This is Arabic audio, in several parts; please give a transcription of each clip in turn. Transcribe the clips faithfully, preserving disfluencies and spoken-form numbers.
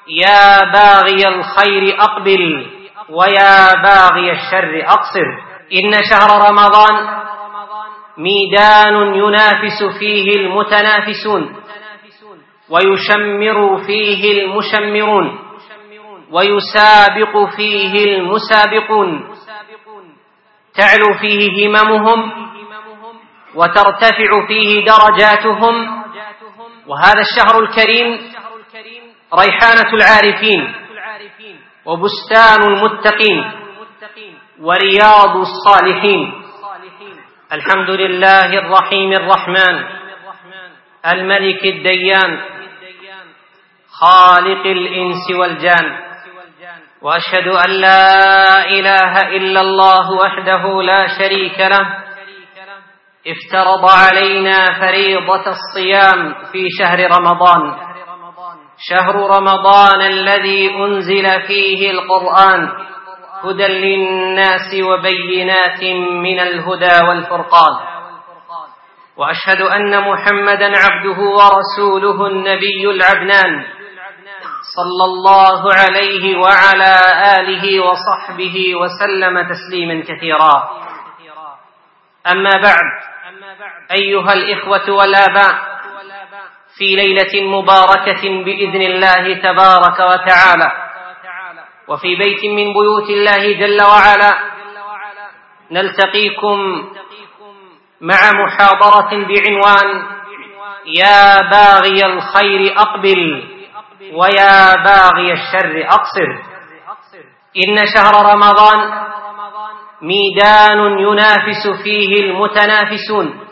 يا باغي الخير أقبل ويا باغي الشر أقصر. إن شهر رمضان ميدان ينافس فيه المتنافسون ويشمر فيه المشمرون ويسابق فيه المسابقون، تعلو فيه هممهم وترتفع فيه درجاتهم. وهذا الشهر الكريم ريحانة العارفين وبستان المتقين ورياض الصالحين. الحمد لله الرحيم الرحمن الملك الديان خالق الإنس والجان، وأشهد أن لا إله إلا الله وحده لا شريك له افترض علينا فريضة الصيام في شهر رمضان، شهر رمضان الذي أنزل فيه القرآن هدى للناس وبينات من الهدى والفرقان. وأشهد أن محمدًا عبده ورسوله النبي العدنان صلى الله عليه وعلى آله وصحبه وسلم تسليما كثيرا. أما بعد، أيها الإخوة والآباء، في ليلة مباركة بإذن الله تبارك وتعالى وفي بيت من بيوت الله جل وعلا نلتقيكم مع محاضرة بعنوان يا باغي الخير أقبل ويا باغي الشر أقصر. إن شهر رمضان ميدان ينافس فيه المتنافسون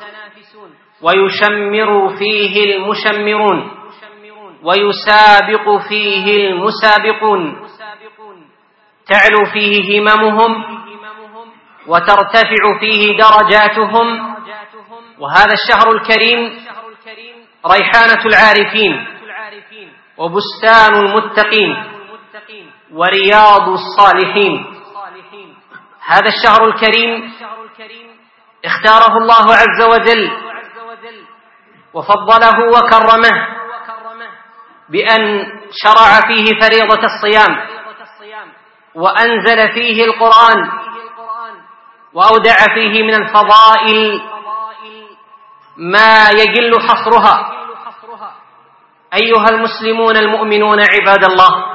ويشمر فيه المشمرون ويسابق فيه المسابقون، تعلو فيه هممهم وترتفع فيه درجاتهم. وهذا الشهر الكريم ريحانة العارفين وبستان المتقين ورياض الصالحين. هذا الشهر الكريم اختاره الله عز وجل وفضله وكرمه بأن شرع فيه فريضة الصيام وأنزل فيه القرآن وأودع فيه من الفضائل ما يجل حصرها. أيها المسلمون المؤمنون عباد الله،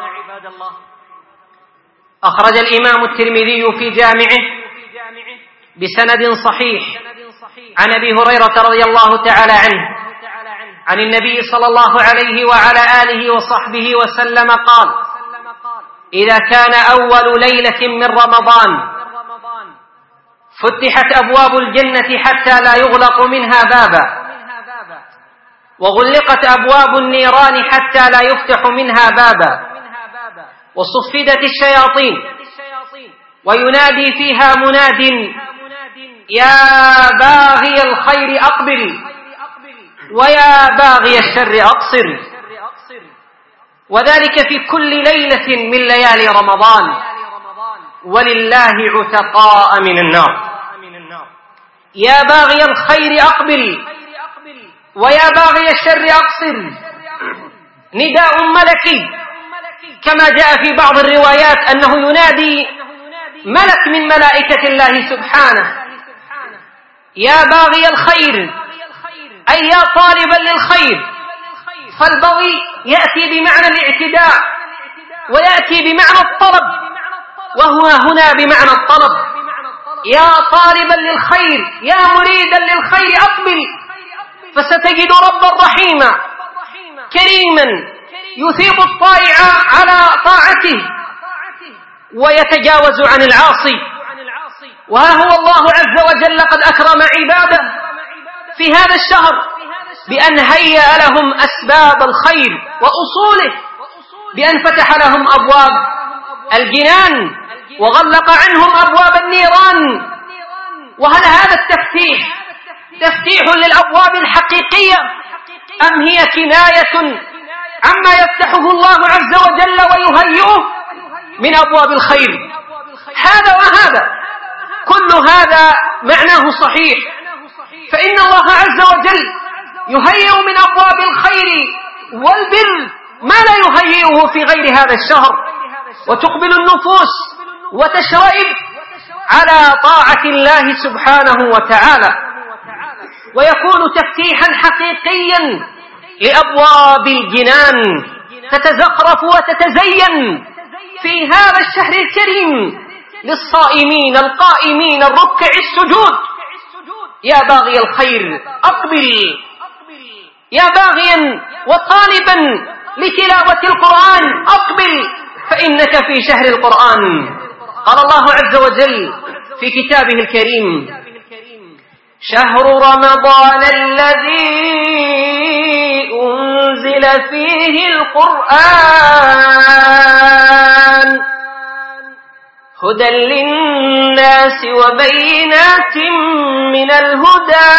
أخرج الإمام الترمذي في جامعه بسند صحيح عن أبي هريرة رضي الله تعالى عنه عن النبي صلى الله عليه وعلى آله وصحبه وسلم قال: إذا كان أول ليلة من رمضان فتحت أبواب الجنة حتى لا يغلق منها بابا، وغلقت أبواب النيران حتى لا يفتح منها بابا، وصفدت الشياطين، وينادي فيها مناد: يا باغي الخير أقبل ويا باغي الشر أقصر. وذلك في كل ليلة من ليالي رمضان، ولله عتقاء من النار. يا باغي الخير أقبل ويا باغي الشر أقصر، نداء ملكي كما جاء في بعض الروايات أنه ينادي ملك من ملائكة الله سبحانه: يا باغي الخير، أي يا طالبا للخير. فالبغي يأتي بمعنى الاعتداء ويأتي بمعنى الطلب، وهو هنا بمعنى الطلب. يا طالبا للخير، يا مريدا للخير أقبل، فستجد ربا رحيما كريما يثيب الطائع على طاعته ويتجاوز عن العاصي. وها هو الله عز وجل قد أكرم عباده في هذا الشهر بأن هيأ لهم أسباب الخير وأصوله، بأن فتح لهم أبواب الجنان وغلق عنهم أبواب النيران. وهل هذا التفتيح تفتيح للأبواب الحقيقية أم هي كناية عما يفتحه الله عز وجل ويهيئه من أبواب الخير؟ هذا وهذا، كل هذا معناه صحيح، فإن الله عز وجل يهيئ من أبواب الخير والبر ما لا يهيئه في غير هذا الشهر، وتقبل النفوس وتشرئب على طاعة الله سبحانه وتعالى، ويكون تفتيحا حقيقيا لأبواب الجنان تتزخرف وتتزين في هذا الشهر الكريم للصائمين القائمين الركع السجود. يا باغي الخير أقبل، يا باغيا وطالبا لتلاوة القرآن أقبل، فإنك في شهر القرآن. قال الله عز وجل في كتابه الكريم: شهر رمضان الذي أنزل فيه القرآن هدى للناس وبينات من الهدى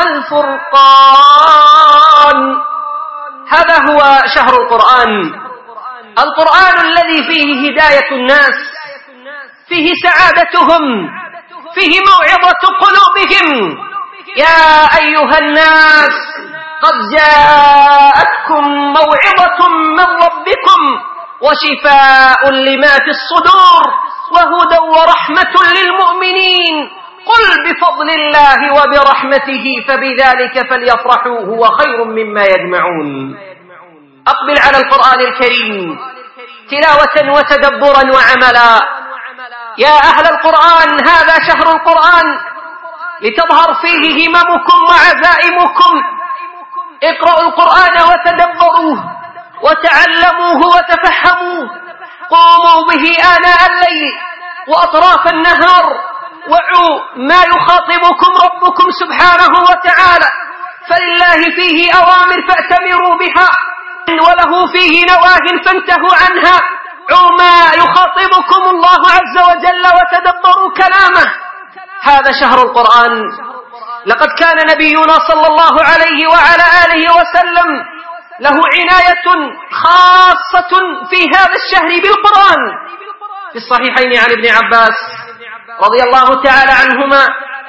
والفرقان. هذا هو شهر القرآن، القرآن الذي فيه هداية الناس، فيه سعادتهم، فيه موعظة قلوبهم. يا أيها الناس قد جاءتكم موعظة من ربكم وشفاء لما في الصدور وهدى ورحمة للمؤمنين قل بفضل الله وبرحمته فبذلك فليفرحوا هو خير مما يجمعون. أقبل على القرآن الكريم تلاوة وتدبرا وعملا. يا أهل القرآن هذا شهر القرآن لتظهر فيه هممكم وعزائمكم. اقرأوا القرآن وتدبروه وتعلموه وتفهموه. قوموا به آناء الليل وأطراف النهار، وعوا ما يخاطبكم ربكم سبحانه وتعالى، فلله فيه أوامر فأتمروا بها وله فيه نواه فانتهوا عنها. عوا ما يخاطبكم الله عز وجل وتدبروا كلامه. هذا شهر القرآن. لقد كان نبينا صلى الله عليه وعلى آله وسلم له عناية خاصة في هذا الشهر بالقرآن. في الصحيحين عن ابن عباس رضي الله تعالى عنهما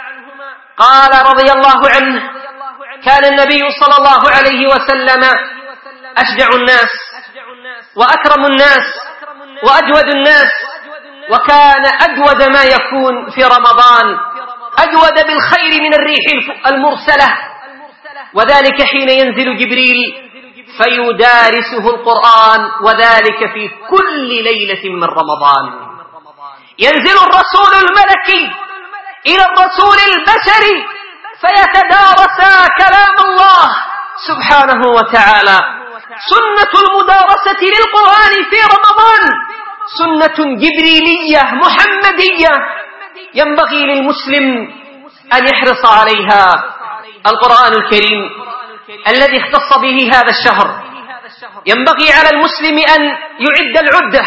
قال رضي الله عنه: كان النبي صلى الله عليه وسلم أشجع الناس وأكرم الناس وأجود الناس، وكان أجود ما يكون في رمضان، أجود بالخير من الريح المرسلة، وذلك حين ينزل جبريل فيدارسه القرآن، وذلك في كل ليلة من رمضان. ينزل الرسول الملكي إلى الرسول البشري فيتدارسا كلام الله سبحانه وتعالى. سنة المدارسة للقرآن في رمضان سنة جبريلية محمدية ينبغي للمسلم أن يحرص عليها. القرآن الكريم الذي اختص به هذا الشهر ينبغي على المسلم أن يعد العدة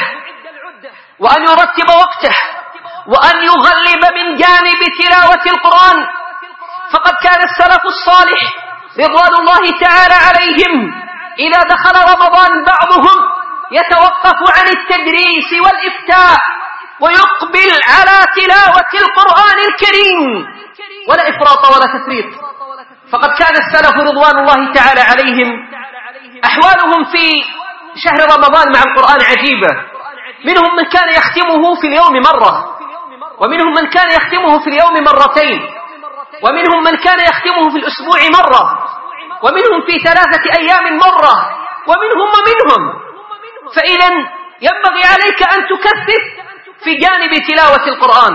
وأن يرتب وقته وأن يغلب من جانب تلاوة القرآن، فقد كان السلف الصالح رضوان الله تعالى عليهم إذا دخل رمضان بعضهم يتوقف عن التدريس والإفتاء ويقبل على تلاوة القرآن الكريم، ولا إفراط ولا تفريط. فقد كان السلف رضوان الله تعالى عليهم أحوالهم في شهر رمضان مع القرآن عجيبة. منهم من كان يختمه في اليوم مرة، ومنهم من كان يختمه في اليوم مرتين، ومنهم من كان يختمه في الأسبوع مرة، ومنهم في ثلاثة أيام مرة، ومنهم ومنهم. فإذا ينبغي عليك أن تكثف في جانب تلاوة القرآن،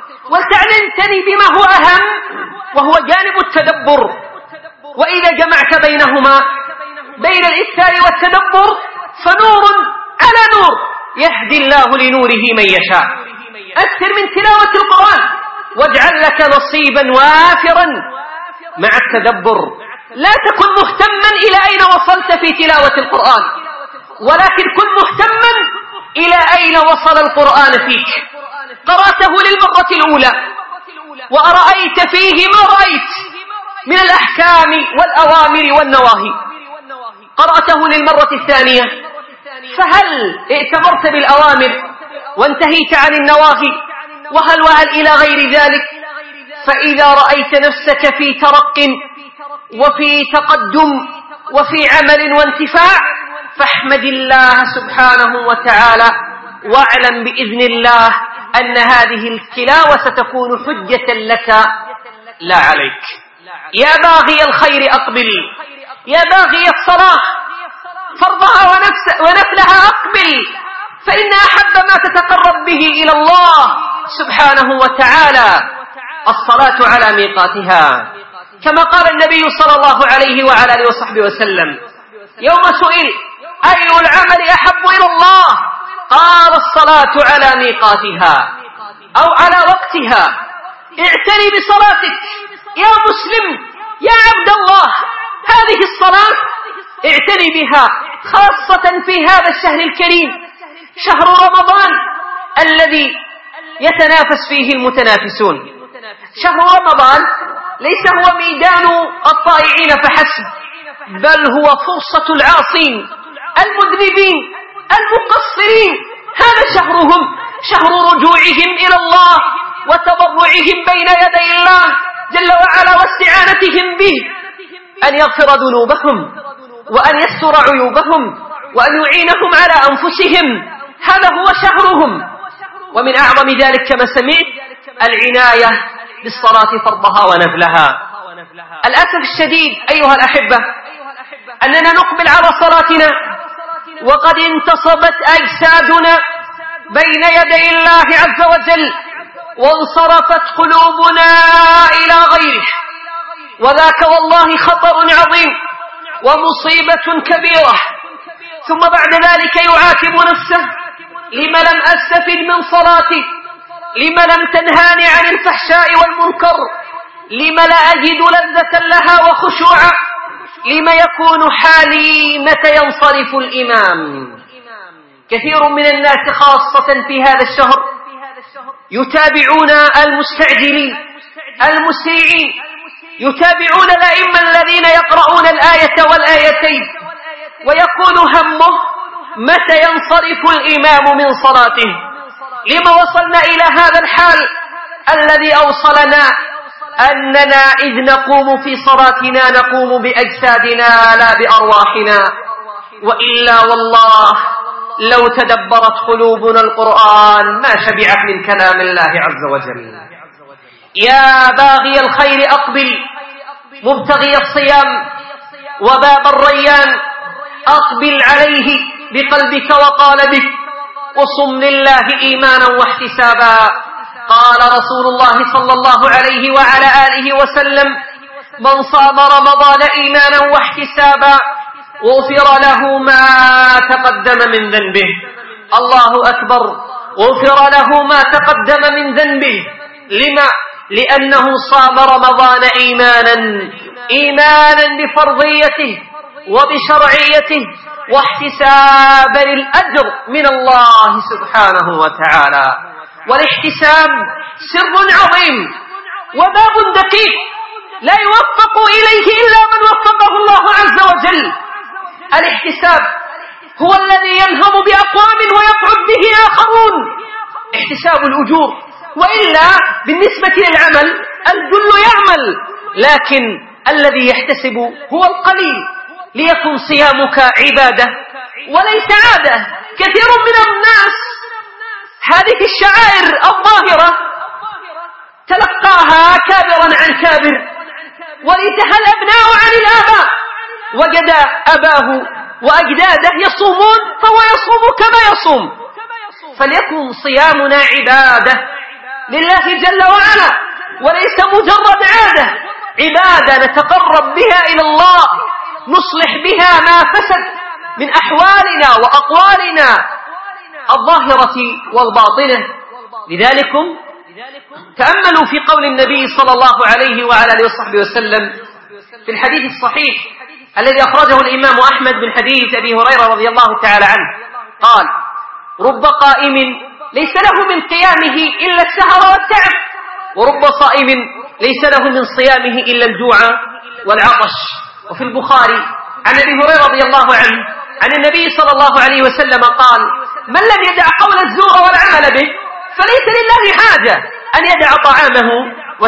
ولتعتني بما هو أهم وهو جانب التدبر. وإذا جمعت بينهما بين الإكثار والتدبر فنور على نور يهدي الله لنوره من يشاء. أكثر من تلاوة القرآن واجعل لك نصيبا وافرا مع التدبر. لا تكن مهتما إلى أين وصلت في تلاوة القرآن، ولكن كن مهتما إلى أين وصل القرآن فيك. قرأته للمرة الأولى وأرأيت فيه ما رأيت من الأحكام والأوامر والنواهي، قرأته للمرة الثانية فهل ائتمرت بالأوامر وانتهيت عن النواهي، وهل وهل إلى غير ذلك؟ فإذا رأيت نفسك في ترق وفي تقدم وفي عمل وانتفاع فاحمد الله سبحانه وتعالى، واعلم بإذن الله أن هذه التلاوة ستكون حجة لك لا عليك. يا باغي الخير أقبل، يا باغي الصلاة فرضها ونفلها أقبل، فإن أحب ما تتقرب به إلى الله سبحانه وتعالى الصلاة على ميقاتها، كما قال النبي صلى الله عليه وعلى آله وصحبه وسلم يوم سئل أي العمل أحب إلى الله؟ قال الصلاة على ميقاتها أو على وقتها. اعتني بصلاتك يا مسلم يا عبد الله، هذه الصلاة اعتني بها خاصة في هذا الشهر الكريم، شهر رمضان الذي يتنافس فيه المتنافسون. شهر رمضان ليس هو ميدان الطائعين فحسب، بل هو فرصة العاصين المذنبين المقصرين، هذا شهرهم، شهر رجوعهم إلى الله وتضرعهم بين يدي الله جل وعلا واستعانتهم به أن يغفر ذنوبهم وأن يستر عيوبهم وأن يعينهم على أنفسهم، هذا هو شهرهم. ومن أعظم ذلك كما سمعت العناية بالصلاة فرضها ونفلها. الأسف الشديد أيها الأحبة أننا نقبل على صلاتنا وقد انتصبت أجسادنا بين يدي الله عز وجل وانصرفت قلوبنا إلى غيره، وذاك والله خطر عظيم ومصيبة كبيرة. ثم بعد ذلك يعاتب نفسه: لم لم أستفد من صلاتي؟ لم لم تنهاني عن الفحشاء والمنكر؟ لم لا أجد لذة لها وخشوعا؟ لم يكون حالي متى ينصرف الإمام؟ كثير من الناس خاصة في هذا الشهر يتابعون المستعجلين المسرعين، يتابعون الأئمة الذين يقرؤون الآية والآيتين، ويكون همه متى ينصرف الإمام من صلاته. لما وصلنا إلى هذا الحال الذي أوصلنا أننا إذ نقوم في صلاتنا نقوم بأجسادنا لا بأرواحنا؟ وإلا والله لو تدبرت قلوبنا القرآن ما شبعت من كلام الله عز وجل. يا باغي الخير أقبل، مبتغي الصيام وباب الريان أقبل عليه بقلبك وقالبك، وصم لله إيمانا واحتسابا. قال رسول الله صلى الله عليه وعلى آله وسلم: من صام رمضان إيمانا واحتسابا غفر له ما تقدم من ذنبه. الله أكبر، غفر له ما تقدم من ذنبه. لما؟ لأنه صام رمضان إيمانا إيمانا بفرضيته وبشرعيته واحتسابا للأجر من الله سبحانه وتعالى. والاحتساب سر عظيم وباب دقيق لا يوفق إليه إلا من وفقه الله عز وجل. الاحتساب هو الذي ينهم بأقوام ويقعد به آخرون، احتساب الأجور، وإلا بالنسبة للعمل الجل يعمل، لكن الذي يحتسب هو القليل. ليكن صيامك عبادة وليس عادة. كثير من الناس هذه الشعائر الظاهرة تلقاها كابرا عن كابر، ورثها الأبناء عن الآباء، وجد أباه وأجداده يصومون فهو يصوم كما يصوم. فليكن صيامنا عبادة لله جل وعلا وليس مجرد عادة، عبادة نتقرب بها إلى الله، نصلح بها ما فسد من أحوالنا وأقوالنا الظاهرة والباطنة. لذلك تأملوا في قول النبي صلى الله عليه وعلى آله وصحبه وسلم في الحديث الصحيح الذي أخرجه الإمام أحمد من حديث أبي هريرة رضي الله تعالى عنه قال: رب قائم ليس له من قيامه إلا السهر والتعب، ورب صائم ليس له من صيامه إلا الجوع والعطش. وفي البخاري عن أبي هريرة رضي الله عنه عن النبي صلى الله عليه وسلم قال: من لم يدع قول الزور والعمل به فليس لله حاجة أن يدع طعامه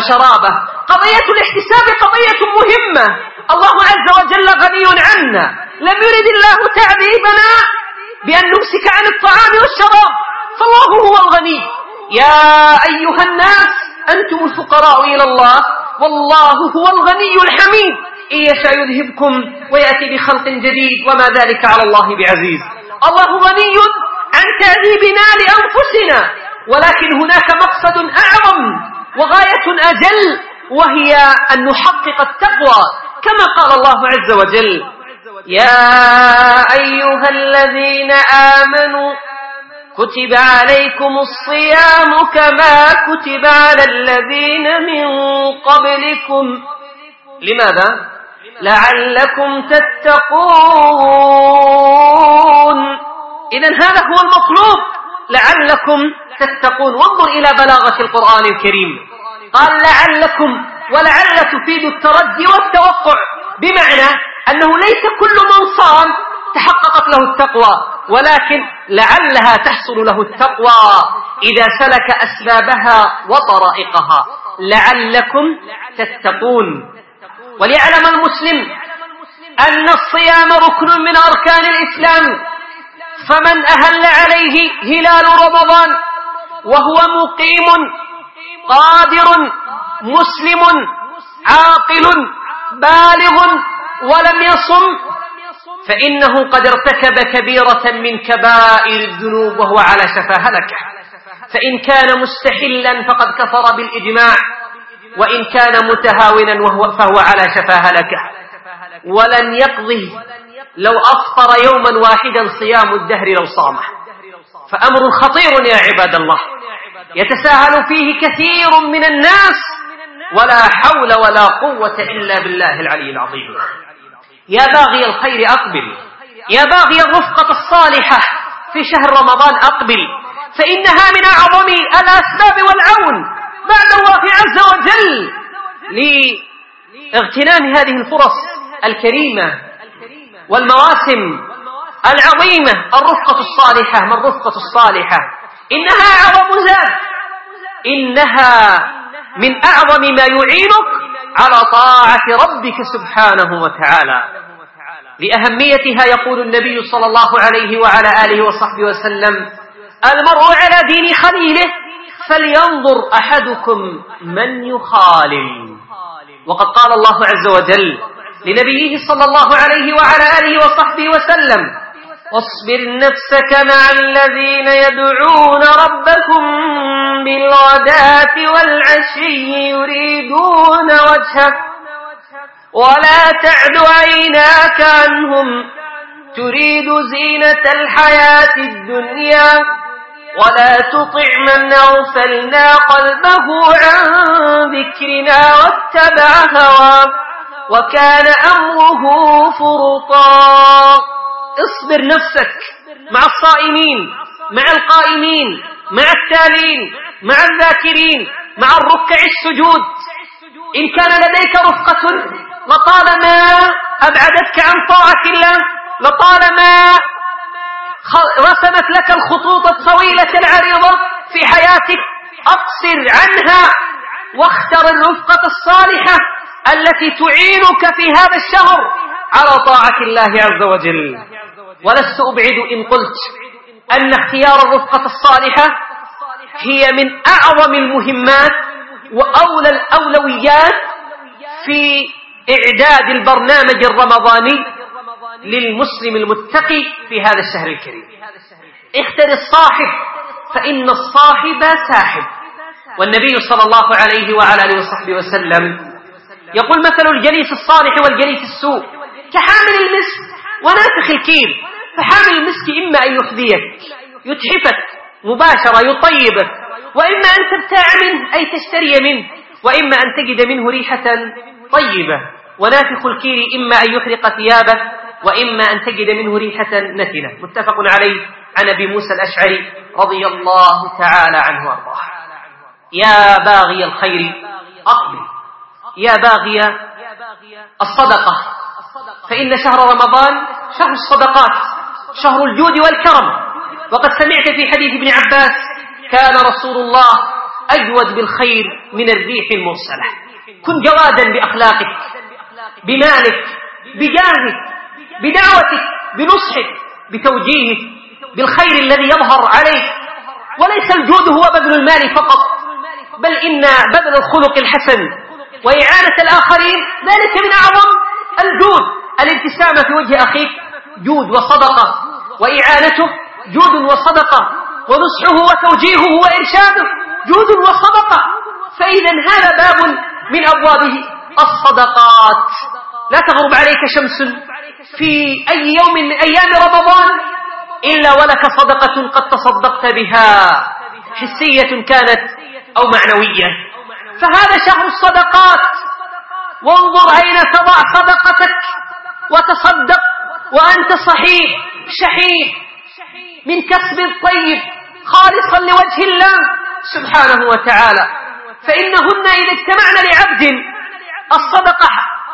وشرابه. قضية الاحتساب قضية مهمة، الله عز وجل غني عنا لم يرد الله تعذيبنا بأن نمسك عن الطعام والشراب، فالله هو الغني. يا أيها الناس أنتم الفقراء إلى الله والله هو الغني الحميد، إن يشاء يذهبكم ويأتي بخلق جديد وما ذلك على الله بعزيز. الله غني عن تعذيبنا لأنفسنا، ولكن هناك مقصد أعظم وغاية أجل، وهي أن نحقق التقوى كما قال الله عز وجل: يا أيها الذين آمنوا كتب عليكم الصيام كما كتب على الذين من قبلكم. لماذا؟ لعلكم تتقون. إذن هذا هو المطلوب، لعلكم تتقون. وانظر إلى بلاغة القرآن الكريم، قال لعلكم، ولعل تفيد الترجي والتوقع، بمعنى أنه ليس كل من صام تحققت له التقوى، ولكن لعلها تحصل له التقوى إذا سلك أسبابها وطرائقها. لعلكم تتقون. وليعلم المسلم أن الصيام ركن من أركان الإسلام، فمن أهل عليه هلال رمضان وهو مقيم قادر مسلم عاقل بالغ ولم يصم فإنه قد ارتكب كبيرة من كبائر الذنوب وهو على شفا هلكة. فإن كان مستحلا فقد كفر بالإجماع، وإن كان متهاونا وهو فهو على شفا هلكة. ولن يقضي لو أفطر يوما واحدا صيام الدهر لو صامه، فأمر خطير يا عباد الله يتساهل فيه كثير من الناس، ولا حول ولا قوة إلا بالله العلي العظيم. يا باغي الخير أقبل، يا باغي الرفقة الصالحة في شهر رمضان أقبل، فإنها من أعظم الأسباب والعون بعد الله عز وجل لاغتنام هذه الفرص الكريمة والمواسم العظيمة. الرفقة الصالحة، ما الرفقة الصالحة؟ إنها أعظم زاد، إنها من أعظم ما يعينك على طاعة ربك سبحانه وتعالى. لأهميتها يقول النبي صلى الله عليه وعلى آله وصحبه وسلم: المرء على دين خليله فلينظر أحدكم من يخالل. وقد قال الله عز وجل لنبيه صلى الله عليه وعلى آله وصحبه وسلم: واصبر نفسك مع الذين يدعون ربكم بالغداة والعشي يريدون وجهه ولا تعد عيناك عنهم تريد زينة الحياة الدنيا ولا تطع من أغفلنا قلبه عن ذكرنا واتبع هواه وكان أمره فرطا. اصبر نفسك مع الصائمين، مع القائمين، مع التالين، مع الذاكرين، مع الركع السجود. إن كان لديك رفقة لطالما أبعدتك عن طاعة الله، لطالما رسمت لك الخطوط الطويلة العريضة في حياتك، أقصر عنها واختر الرفقة الصالحة التي تعينك في هذا الشهر على طاعة الله عز وجل. ولست أبعد إن قلت أن اختيار الرفقة الصالحة هي من أعظم المهمات وأولى الأولويات في إعداد البرنامج الرمضاني للمسلم المتقي في هذا الشهر الكريم. اختر الصاحب فإن الصاحب ساحب. والنبي صلى الله عليه وعلى آله وصحبه وسلم يقول: مثل الجليس الصالح والجليس السوء كحامل المسك ونافخ الكير. فحامل المسك إما أن يحذيك يتحفك مباشرة يطيبك، وإما أن تبتاع منه أي تشتري منه، وإما أن تجد منه ريحة طيبة. ونافخ الكير إما أن يحرق ثيابك، وإما أن تجد منه ريحة نتنة. متفق عليه عن أبي موسى الأشعري رضي الله تعالى عنه وارضاه. يا باغي الخير أقبل، يا باغي الصدقة، فإن شهر رمضان شهر الصدقات، شهر الجود والكرم. وقد سمعت في حديث ابن عباس: كان رسول الله أجود بالخير من الريح المرسلة. كن جوادا بأخلاقك، بمالك، بجاهك، بدعوتك، بنصحك، بتوجيهك، بالخير الذي يظهر عليك. وليس الجود هو بذل المال فقط، بل إن بذل الخلق الحسن وإعانة الآخرين ذلك من أعظم الجود. الابتسامة في وجه أخيك جود وصدقة، وإعانته جود وصدقة، ونصحه وتوجيهه وإرشاده جود وصدقة. فإذا هذا باب من أبوابه الصدقات. لا تغرب عليك شمس في أي يوم من أيام رمضان إلا ولك صدقة قد تصدقت بها، حسية كانت أو معنوية. فهذا شهر الصدقات، وانظر أين تضع صدقتك وتصدق وأنت صحيح شحيح من كسب طيب خالصا لوجه الله سبحانه وتعالى. فإنهن إذا اجتمعن لعبد الصدقة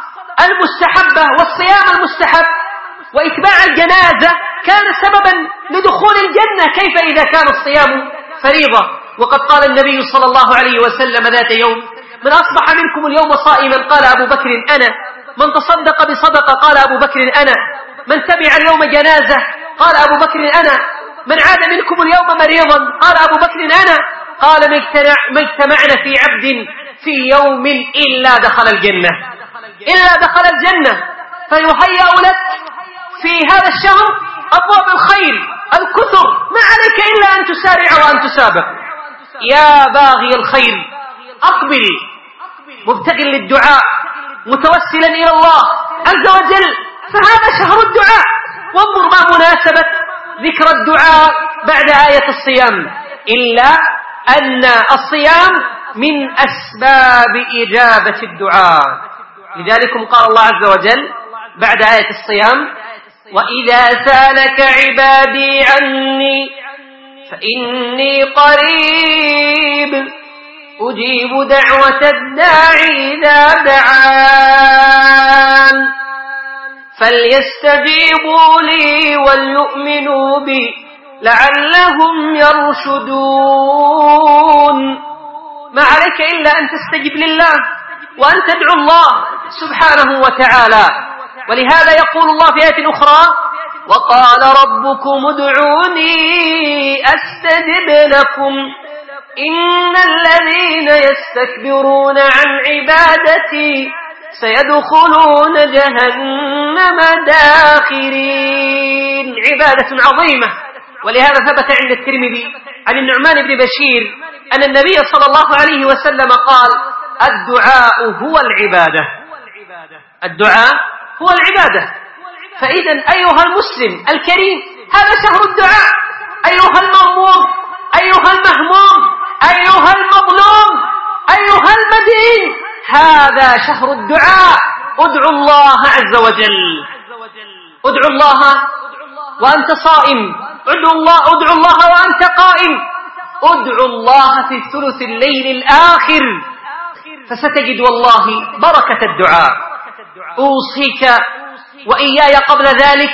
المستحبة والصيام المستحب وإتباع الجنازة كان سببا لدخول الجنة، كيف إذا كان الصيام فريضة؟ وقد قال النبي صلى الله عليه وسلم ذات يوم: من أصبح منكم اليوم صائما قال أبو بكر أنا، من تصدق بصدقة قال أبو بكر أنا، من تبع اليوم جنازة قال أبو بكر أنا، من عاد منكم اليوم مريضا قال أبو بكر أنا. قال ما اجتمعنا في عبد في يوم إلا دخل الجنة، إلا دخل الجنة. فيهيأ لك في هذا الشهر أبواب الخير الكثر، ما عليك إلا أن تسارع وأن تسابق. يا باغي الخير أقبل مبتغي للدعاء متوسلا إلى الله عز وجل، فهذا شهر الدعاء. وانظر ما مناسبة ذكر الدعاء بعد آية الصيام، إلا أن الصيام من أسباب إجابة الدعاء. لذلك قال الله عز وجل بعد آية الصيام: وإذا سألك عبادي عني فإني قريب أجيب دعوة الداعي إذا دعان فليستجيبوا لي وليؤمنوا بي لعلهم يرشدون. ما عليك إلا أن تستجب لله وأن تدعو الله سبحانه وتعالى. ولهذا يقول الله في آية أخرى: وقال ربكم ادعوني أستجب لكم إن الذين يستكبرون عن عبادتي سيدخلون جهنم داخرين. عبادة عظيمة. ولهذا ثبت عند الترمذي عن النعمان بن بشير أن النبي صلى الله عليه وسلم قال: الدعاء هو العبادة. الدعاء هو العبادة. فإذا أيها المسلم الكريم هذا شهر الدعاء. أيها المغموم، أيها المهموم، أيها المظلوم، أيها المدين، هذا شهر الدعاء. ادعو الله عز وجل، ادعو الله وأنت صائم، ادعو الله, ادعو الله وأنت قائم، ادعو الله في ثلث الليل الآخر فستجد والله بركة الدعاء. أوصيك وإياي قبل ذلك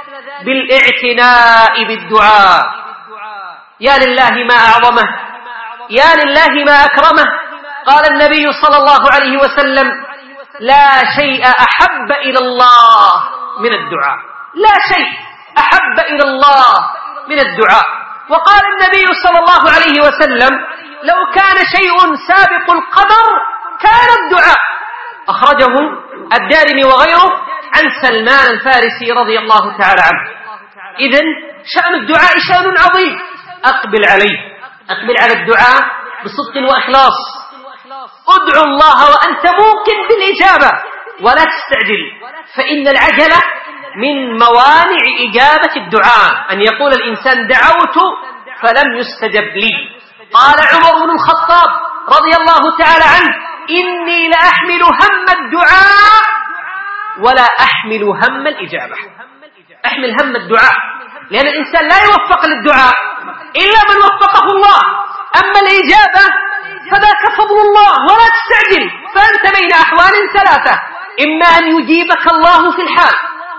بالاعتناء بالدعاء. يا لله ما أعظمه، يا لله ما أكرمه. قال النبي صلى الله عليه وسلم: لا شيء أحب إلى الله من الدعاء، لا شيء أحب إلى الله من الدعاء. وقال النبي صلى الله عليه وسلم: لو كان شيء سابق القدر كان الدعاء. أخرجه الدارمي وغيره عن سلمان الفارسي رضي الله تعالى عنه. إذن شأن الدعاء شأن عظيم. أقبل عليه، أقبل على الدعاء بصدق وإخلاص. ادعو الله وأنت موقن بالإجابة ولا تستعجل، فإن العجلة من موانع إجابة الدعاء. أن يقول الإنسان: دعوت فلم يستجب لي. قال عمر بن الخطاب رضي الله تعالى عنه: إني لأحمل هم الدعاء ولا أحمل هم الإجابة. أحمل هم الدعاء، لأن الإنسان لا يوفق للدعاء إلا من وفقه الله. أما الإجابة فذاك فضل الله، ولا تستعجل، فأنت بين أحوال ثلاثة: إما أن يجيبك الله في الحال،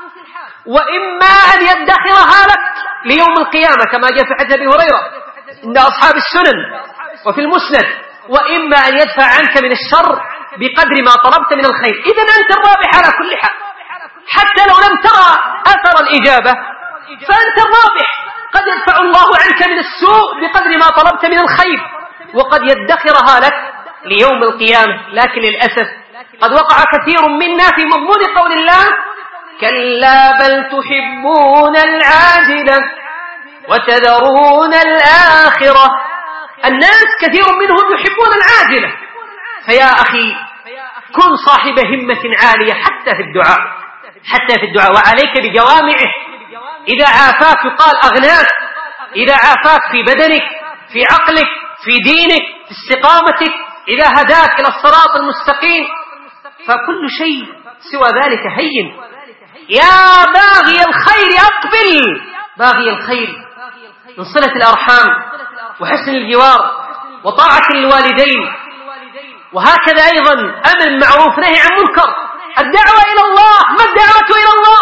وإما أن يدخرها لك ليوم القيامة كما جاء في حديث أبي هريرة عند أصحاب السنن وفي المسند، وإما أن يدفع عنك من الشر بقدر ما طلبت من الخير. إذن أنت الرابح على كل حال. حتى لو لم ترى أثر الإجابة فأنت الرابح. قد يدفع الله عنك من السوء بقدر ما طلبت من الخير، وقد يدخرها لك ليوم القيامة. لكن للأسف قد وقع كثير منا في مضمون قول الله: كلا بل تحبون العاجلة وتذرون الآخرة. الناس كثير منهم يحبون العاجلة. فيا أخي كن صاحب همة عالية حتى في الدعاء، حتى في الدعاء، وعليك بجوامعه. إذا عافاك يقال أغناك، إذا عافاك في بدنك، في عقلك، في دينك، في استقامتك، إذا هداك إلى الصراط المستقيم، فكل شيء سوى ذلك هين. يا باغي الخير أقبل، باغي الخير من صلة الأرحام وحسن الجوار وطاعة الوالدين، وهكذا أيضا أمر معروف نهي عن منكر، الدعوة إلى الله. ما الدعوة إلى الله؟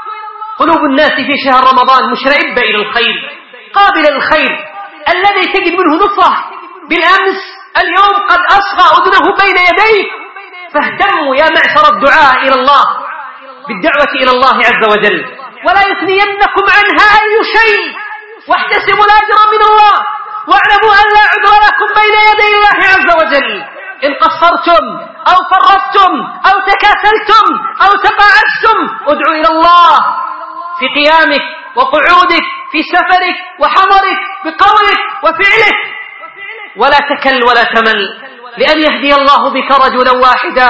قلوب الناس في شهر رمضان مشرئبة إلى الخير، قابلة للخير، الذي تجد منه نصرة بالأمس اليوم قد أصغى أذنه بين يديك. فاهتموا يا معشر الدعاء إلى الله بالدعوة إلى الله عز وجل، ولا يثنينكم عنها أي شيء، واحتسبوا الأجر من الله، واعلموا أن لا عذر لكم بين يدي الله عز وجل إن قصرتم أو فرطتم أو تكاسلتم أو تقاعستم. ادعوا إلى الله في قيامك وقعودك، في سفرك وحضرك، بقولك وفعلك، ولا تكل ولا تمل، لأن يهدي الله بك رجلا واحدا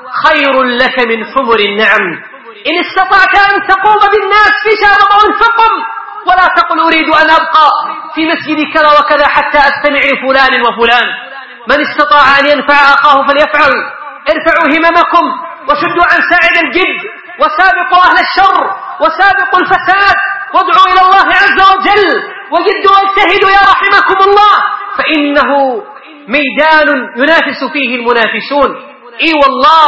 خير لك من حمر النعم. إن استطعت أن تقوم بالناس في شهر رمضان فقم، ولا تقل أريد أن أبقى في مسجد كذا وكذا حتى أستمع لفلان وفلان. من استطاع أن ينفع أخاه فليفعل. ارفعوا هممكم وشدوا عن ساعد الجد، وسابقوا أهل الشر وسابقوا الفساد، وادعوا إلى الله عز وجل، وجدوا واجتهدوا يا رحمكم الله، فإنه ميدان ينافس فيه المنافسون. إي والله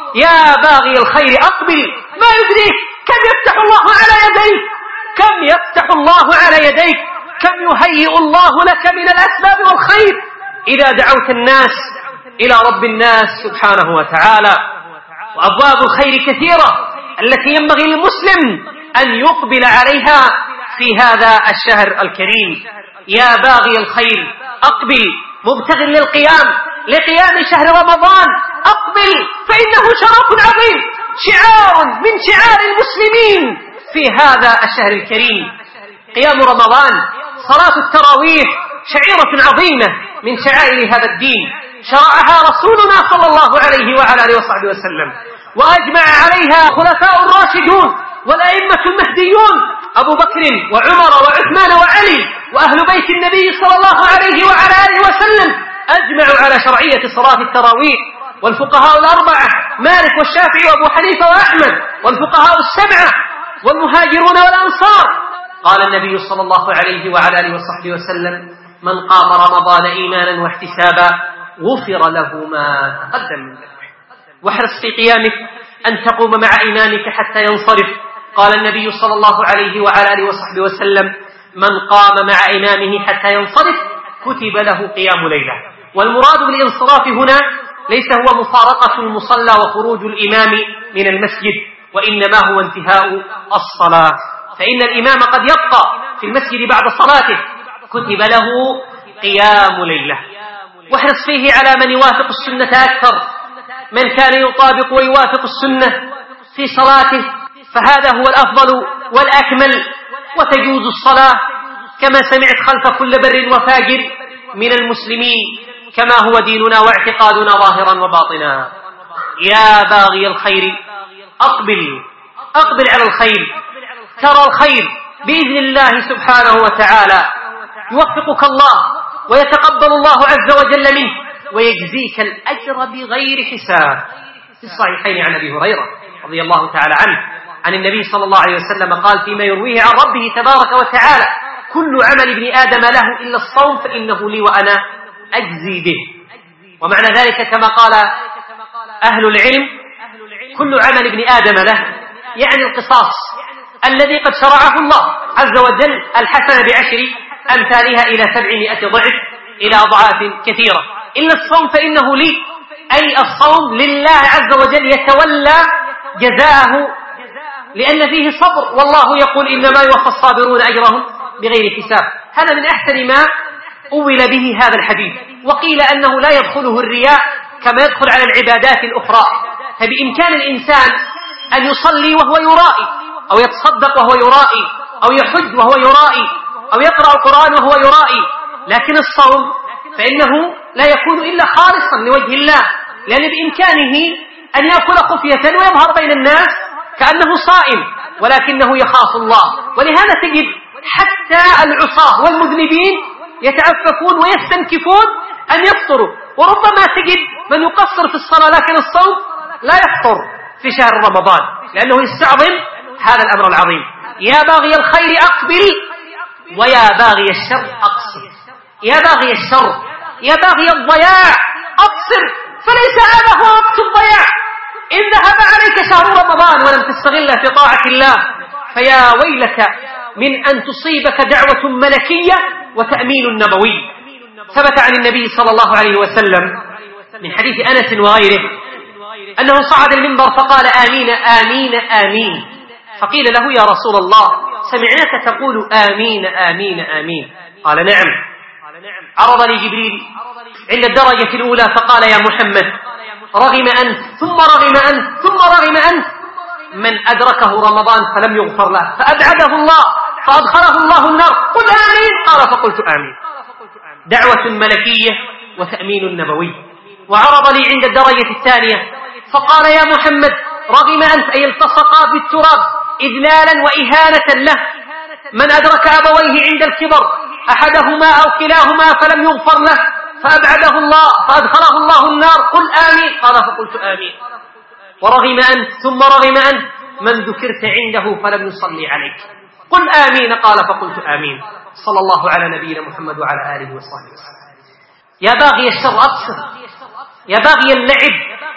يا باغي الخير أقبل، ما يدريك كم يفتح الله على يديك، كم يفتح الله على يديك، كم يهيئ الله لك من الأسباب والخير إذا دعوت الناس إلى رب الناس سبحانه وتعالى. وأبواب الخير كثيرة التي ينبغي للمسلم أن يقبل عليها في هذا الشهر الكريم. يا باغي الخير أقبل، مبتغ للقيام لقيام شهر رمضان أقبل، فإنه شرف عظيم، شعار من شعار المسلمين في هذا الشهر الكريم. قيام رمضان، صلاة التراويح شعيرة عظيمة من شعائر هذا الدين، شرعها رسولنا صلى الله عليه وعلى آله وصحبه وسلم، وأجمع عليها خلفاء الراشدون والأئمة المهديون أبو بكر وعمر وعثمان وعلي وأهل بيت النبي صلى الله عليه وعلى آله وسلم، أجمعوا على شرعية صلاة التراويح. والفقهاء الأربعة مالك والشافعي وأبو حنيفة وأحمد، والفقهاء السبعة والمهاجرون والأنصار. قال النبي صلى الله عليه وعلى آله وصحبه وسلم: من قام رمضان إيمانا واحتسابا غفر له ما تقدم من ذنبه. واحرص في قيامك أن تقوم مع إمامك حتى ينصرف. قال النبي صلى الله عليه وعلى آله وصحبه وسلم: من قام مع إمامه حتى ينصرف كتب له قيام ليلة. والمراد بالانصراف هنا ليس هو مفارقة المصلى وخروج الإمام من المسجد، وإنما هو انتهاء الصلاة، فإن الإمام قد يبقى في المسجد بعد صلاته كتب له قيام ليلة. واحرص فيه على من يوافق السنة أكثر، من كان يطابق ويوافق السنة في صلاته فهذا هو الأفضل والأكمل، وتجوز الصلاة كما سمعت خلف كل بر وفاجر من المسلمين، كما هو ديننا واعتقادنا ظاهرا وباطنا. يا باغي الخير أقبل، أقبل على الخير، ترى الخير بإذن الله سبحانه وتعالى، يوفقك الله ويتقبل الله عز وجل منه ويجزيك الأجر بغير حساب. في الصحيحين عن أبي هريرة رضي الله تعالى عنه عن النبي صلى الله عليه وسلم قال فيما يرويه عن ربه تبارك وتعالى: كل عمل ابن آدم له إلا الصوم فإنه لي وأنا أجزي به. ومعنى ذلك كما قال أهل العلم: كل عمل ابن آدم له، يعني القصاص الذي قد شرعه الله عز وجل، الحسنة بعشر أمثالها إلى سبعمائة ضعف إلى أضعاف كثيرة، إلا الصوم فإنه لي، أي الصوم لله عز وجل يتولى جزاءه لأن فيه صبر، والله يقول إنما يوفى الصابرون أجرهم بغير حساب. هذا من أحسن ما أول به هذا الحديث. وقيل أنه لا يدخله الرياء كما يدخل على العبادات الأخرى، فبإمكان الإنسان أن يصلي وهو يرائي، أو يتصدق وهو يرائي، أو يحج وهو يرائي، أو يقرأ القرآن وهو يرائي، لكن الصوم فإنه لا يكون إلا خالصا لوجه الله، لأن بإمكانه أن يأكل خفية ويظهر بين الناس كأنه صائم ولكنه يخاف الله. ولهذا تجد حتى العصاة والمذنبين يتعففون ويستنكفون أن يفطروا، وربما تجد من يقصر في الصلاة لكن الصوم لا يفطر في شهر رمضان لأنه يستعظم هذا الأمر العظيم. يا باغي الخير أقبل ويا باغي الشر أقصر. يا باغي الشر، يا باغي الضياع أقصر، فليس هذا هو وقت الضياع. إن ذهب عليك شهر رمضان ولم تستغله في طاعة الله فيا ويلك من أن تصيبك دعوة ملكية وتأمين نبوي. ثبت عن النبي صلى الله عليه وسلم من حديث أنس وغيره أنه صعد المنبر فقال آمين آمين آمين، فقيل له يا رسول الله سمعناك تقول آمين آمين آمين، قال نعم. عرض لي جبريل عند الدرجة الأولى فقال يا محمد رغم أنت ثم رغم أنت ثم رغم أنت من أدركه رمضان فلم يغفر له فأبعده الله فأدخله الله النار، قل آمين، قال فقلت آمين. دعوة ملكية وتأمين نبوي. وعرض لي عند الدرجة الثانية فقال يا محمد رغم أنت أي التصقا بالتراب إذلالا وإهانة له من أدرك أبويه عند الكبر أحدهما أو كلاهما فلم يغفر له فأبعده الله فأدخله الله النار، قل آمين، قال فقلت آمين. ورغم أنت ثم رغم أنت من ذكرت عنده فلم يصلي عليك، قل آمين، قال فقلت آمين. صلى الله على نبينا محمد وعلى آله وصحبه وسلم. يا باغي الشر أقصر، يا باغي اللعب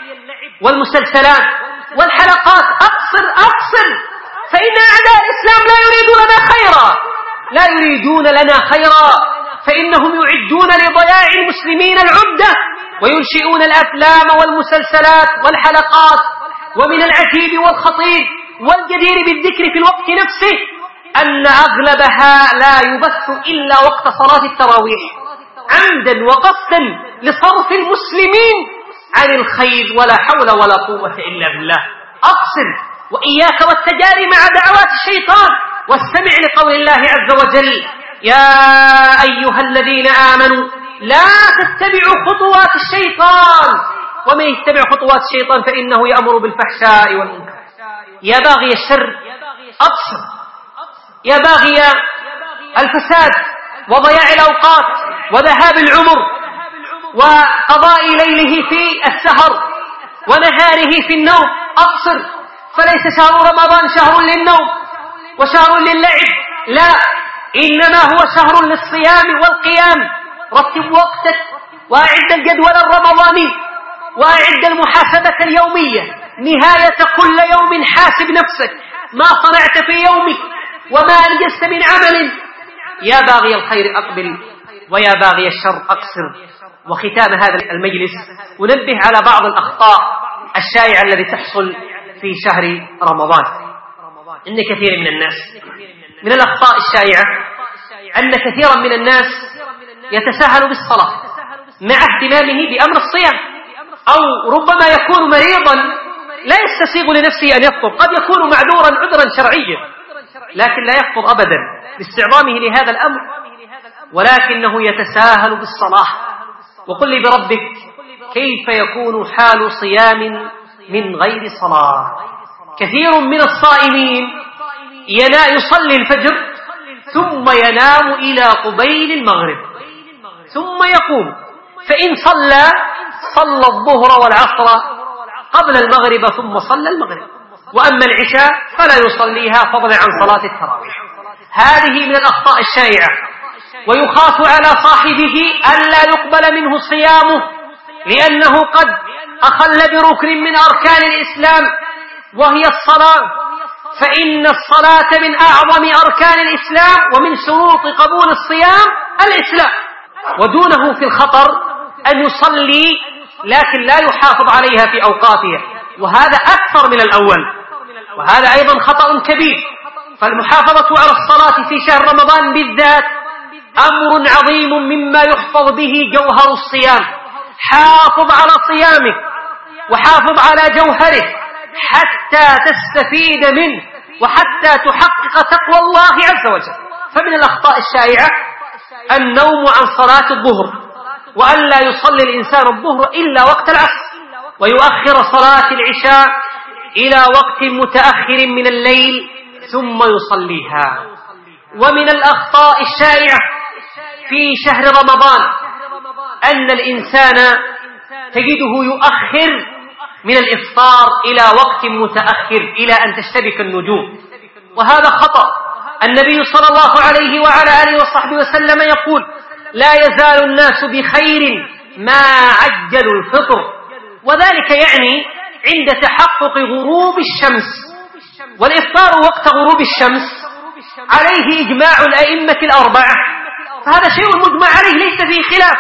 والمسلسلات والحلقات أقصر أقصر، فإن أعداء الإسلام لا يريدون لنا خيرا، لا يريدون لنا خيرا، فإنهم يعدون لضياع المسلمين العدة وينشئون الأفلام والمسلسلات والحلقات. ومن العجيب والخطير والجدير بالذكر في الوقت نفسه أن أغلبها لا يبث إلا وقت صلاة التراويح عمدا وقصدا لصرف المسلمين عن الخير، ولا حول ولا قوة إلا بالله. أقصر وإياك والتجاري مع دعوات الشيطان، واستمع لقول الله عز وجل يا أيها الذين آمنوا لا تتبعوا خطوات الشيطان ومن يتبع خطوات الشيطان فإنه يأمر بالفحشاء والمنكر. يا باغي الشر أقصر، يا باغي الفساد وضياع الأوقات وذهاب العمر وقضاء ليله في السهر ونهاره في النوم أقصر، فليس شهر رمضان شهر للنوم وشهر للعب، لا، إنما هو شهر للصيام والقيام. رتب وقتك وأعد الجدول الرمضاني وأعد المحاسبة اليومية، نهاية كل يوم حاسب نفسك ما صنعت في يومك وما أنجزت من عمل. يا باغي الخير أقبل ويا باغي الشر أقصر. وختام هذا المجلس أنبه على بعض الأخطاء الشائعة التي تحصل في شهر رمضان. إن كثير من الناس من الأخطاء الشائعة أن كثيرا من الناس يتساهل بالصلاة مع اهتمامه بأمر الصيام، أو ربما يكون مريضا لا يستسيغ لنفسه أن يفطر، قد يكون معذورا عذرا شرعيا لكن لا يفطر أبدا باستعظامه لهذا الأمر، ولكنه يتساهل بالصلاة. وقل لي بربك كيف يكون حال صيام من غير صلاة؟ كثير من الصائمين يصلي الفجر ثم ينام إلى قبيل المغرب ثم يقوم، فإن صلى صلى الظهر والعصر قبل المغرب ثم صلى المغرب، وأما العشاء فلا يصليها فضلا عن صلاة التراويح. هذه من الأخطاء الشائعة، ويخاف على صاحبه ألا يقبل منه صيامه لأنه قد أخل بركن من أركان الإسلام وهي الصلاة، فإن الصلاة من أعظم أركان الإسلام ومن شروط قبول الصيام الإسلام، ودونه في الخطر أن يصلي لكن لا يحافظ عليها في أوقاتها، وهذا أكثر من الأول. وهذا أيضا خطأ كبير. فالمحافظة على الصلاة في شهر رمضان بالذات أمر عظيم مما يحفظ به جوهر الصيام. حافظ على صيامك وحافظ على جوهره حتى تستفيد منه وحتى تحقق تقوى الله عز وجل. فمن الأخطاء الشائعة النوم عن صلاة الظهر، وأن لا يصلي الإنسان الظهر إلا وقت العصر، ويؤخر صلاة العشاء إلى وقت متأخر من الليل ثم يصليها. ومن الأخطاء الشائعة في شهر رمضان أن الإنسان تجده يؤخر من الإفطار إلى وقت متأخر إلى أن تشتبك النجوم، وهذا خطأ. النبي صلى الله عليه وعلى آله وصحبه وسلم يقول: لا يزال الناس بخير ما عجلوا الفطر، وذلك يعني عند تحقق غروب الشمس. والإفطار وقت غروب الشمس عليه إجماع الأئمة الأربعة، فهذا شيء مجمع عليه ليس فيه خلاف،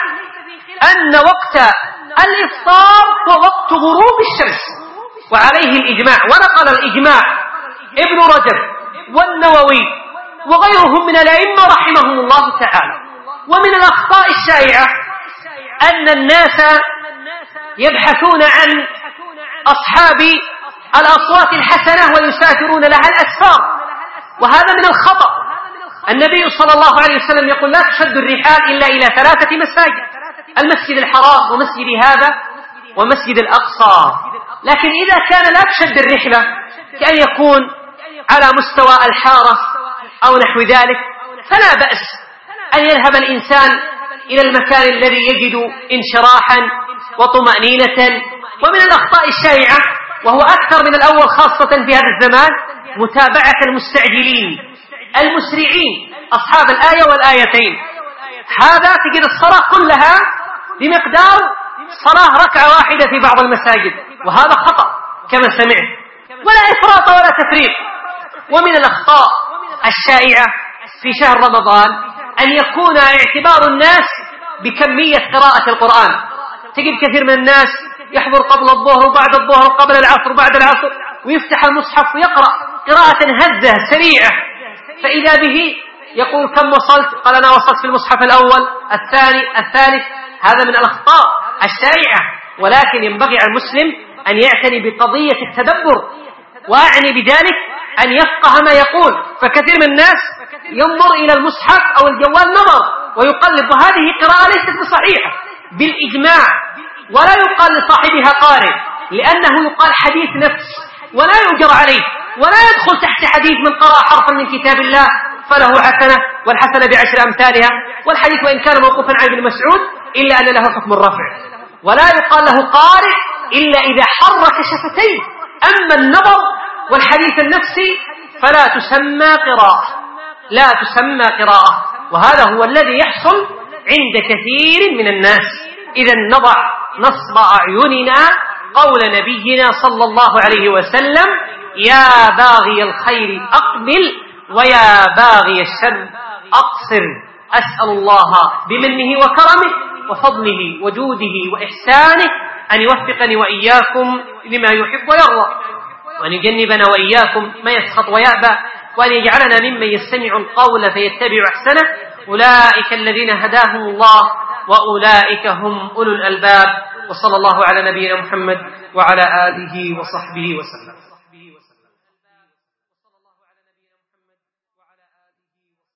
أن وقت الإفطار هو وقت غروب الشمس وعليه الإجماع. ونقل الإجماع ابن رجب والنووي وغيرهم من الأئمة رحمهم الله تعالى. ومن الأخطاء الشائعة أن الناس يبحثون عن أصحاب الأصوات الحسنة ويسافرون لها الأسفار، وهذا من الخطأ. النبي صلى الله عليه وسلم يقول: لا تشد الرحال إلا إلى ثلاثة مساجد: المسجد الحرام ومسجد هذا ومسجد الأقصى. لكن إذا كان لا تشد الرحلة كأن يكون على مستوى الحارة أو نحو ذلك فلا بأس أن يذهب الإنسان إلى المكان الذي يجد انشراحا وطمأنينة. ومن الأخطاء الشائعة وهو أكثر من الأول خاصة في هذا الزمان متابعة المستعجلين المسرعين أصحاب الآية والآيتين. هذا تجد الصلاة كلها بمقدار صلاة ركعة واحدة في بعض المساجد، وهذا خطأ كما سمعت، ولا إفراط ولا تفريط. ومن الأخطاء الشائعة في شهر رمضان أن يكون اعتبار الناس بكمية قراءة القرآن. تجد كثير من الناس يحضر قبل الظهر وبعد الظهر وقبل العصر وبعد العصر ويفتح المصحف ويقرأ قراءة هزة سريعة، فإذا به يقول: كم وصلت؟ قال: أنا وصلت في المصحف الأول الثاني الثالث. هذا من الأخطاء الشائعة. ولكن ينبغي على المسلم أن يعتني بقضية التدبر، وأعني بذلك أن يفقه ما يقول. فكثير من الناس ينظر إلى المصحف أو الجوال نظر ويقلب، وهذه قراءة ليست بصحيحة بالإجماع، ولا يقال لصاحبها قارئ، لأنه يقال حديث نفس ولا يؤجر عليه، ولا يدخل تحت حديث من قرأ حرفا من كتاب الله فله حسنة والحسنة بعشر أمثالها. والحديث وإن كان موقوفا عن ابن مسعود إلا أن له حكم الرفع، ولا يقال له قارئ إلا إذا حرك شفتيه. أما النظر والحديث النفسي فلا تسمى قراءة، لا تسمى قراءة، وهذا هو الذي يحصل عند كثير من الناس. إذا نضع نصب أعيننا قول نبينا صلى الله عليه وسلم: يا باغي الخير أقبل ويا باغي الشر أقصر. أسأل الله بمنه وكرمه وفضله وجوده وإحسانه أن يوفقني وإياكم لما يحب ويرضى، وأن يجنبنا وإياكم ما يسخط ويأبى، وأن يجعلنا ممن يستمع القول فيتبع أحسنه. أولئك الذين هداهم الله وأولئك هم أولو الألباب. وصلى الله على نبينا محمد وعلى آله وصحبه وسلم.